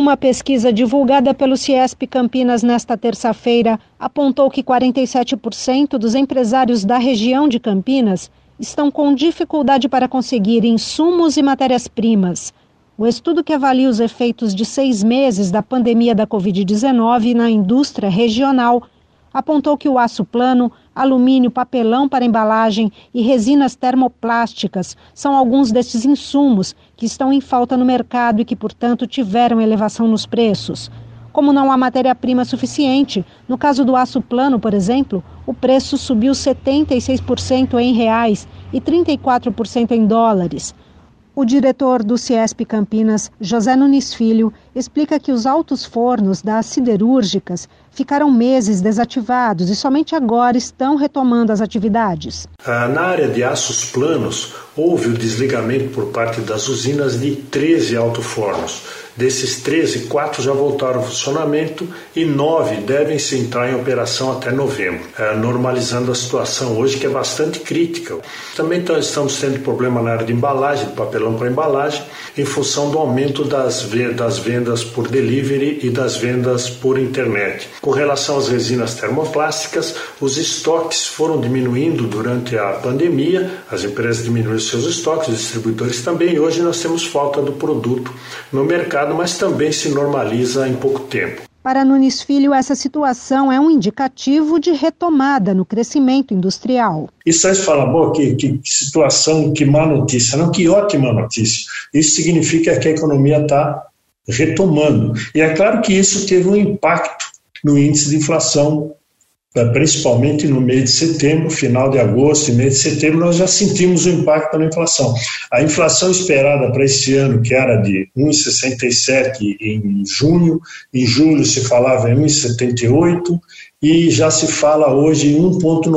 Uma pesquisa divulgada pelo Ciesp Campinas nesta terça-feira apontou que 47% dos empresários da região de Campinas estão com dificuldade para conseguir insumos e matérias-primas. O estudo, que avalia os efeitos de 6 meses da pandemia da Covid-19 na indústria regional, apontou que o aço plano, alumínio, papelão para embalagem e resinas termoplásticas são alguns destes insumos que estão em falta no mercado e que, portanto, tiveram elevação nos preços. Como não há matéria-prima suficiente, no caso do aço plano, por exemplo, o preço subiu 76% em reais e 34% em dólares. O diretor do Ciesp Campinas, José Nunes Filho, explica que os altos fornos das siderúrgicas ficaram meses desativados e somente agora estão retomando as atividades. Na área de aços planos, houve o desligamento por parte das usinas de 13 alto-fornos. Desses 13, 4 já voltaram ao funcionamento e 9 devem se entrar em operação até novembro, normalizando a situação hoje, que é bastante crítica. Também estamos tendo problema na área de embalagem, de papelão para embalagem, em função do aumento das vendas por delivery e das vendas por internet. Com relação às resinas termoplásticas, os estoques foram diminuindo durante a pandemia, as empresas diminuíram seus estoques, os distribuidores também, e hoje nós temos falta do produto no mercado, mas também se normaliza em pouco tempo. Para Nunes Filho, essa situação é um indicativo de retomada no crescimento industrial. Isso aí fala, boa, que situação, que má notícia. Não, que ótima notícia. Isso significa que a economia está retomando. E é claro que isso teve um impacto no índice de inflação, principalmente no mês de setembro, final de agosto e mês de setembro, nós já sentimos o impacto na inflação. A inflação esperada para esse ano, que era de 1,67 em junho, em julho se falava em 1,78 e já se fala hoje em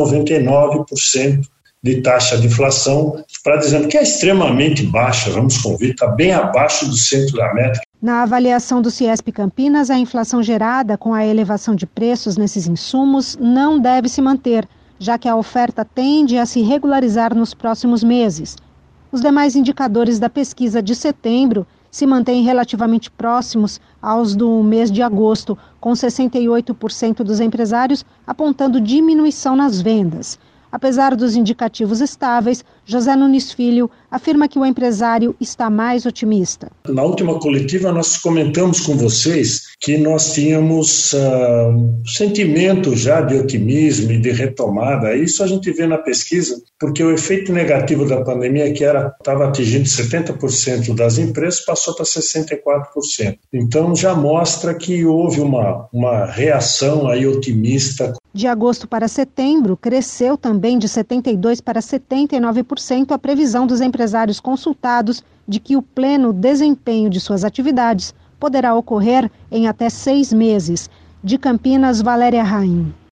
1,99% de taxa de inflação, para dizer que é extremamente baixa, vamos convir, está bem abaixo do centro da meta. Na avaliação do Ciesp Campinas, a inflação gerada com a elevação de preços nesses insumos não deve se manter, já que a oferta tende a se regularizar nos próximos meses. Os demais indicadores da pesquisa de setembro se mantêm relativamente próximos aos do mês de agosto, com 68% dos empresários apontando diminuição nas vendas. Apesar dos indicativos estáveis, José Nunes Filho afirma que o empresário está mais otimista. Na última coletiva nós comentamos com vocês que nós tínhamos sentimento já de otimismo e de retomada. Isso a gente vê na pesquisa, porque o efeito negativo da pandemia, que estava atingindo 70% das empresas, passou para 64%. Então já mostra que houve uma reação aí otimista. De agosto para setembro, cresceu também de 72% para 79% a previsão dos empresários consultados de que o pleno desempenho de suas atividades poderá ocorrer em até 6 meses. De Campinas, Valéria Raim.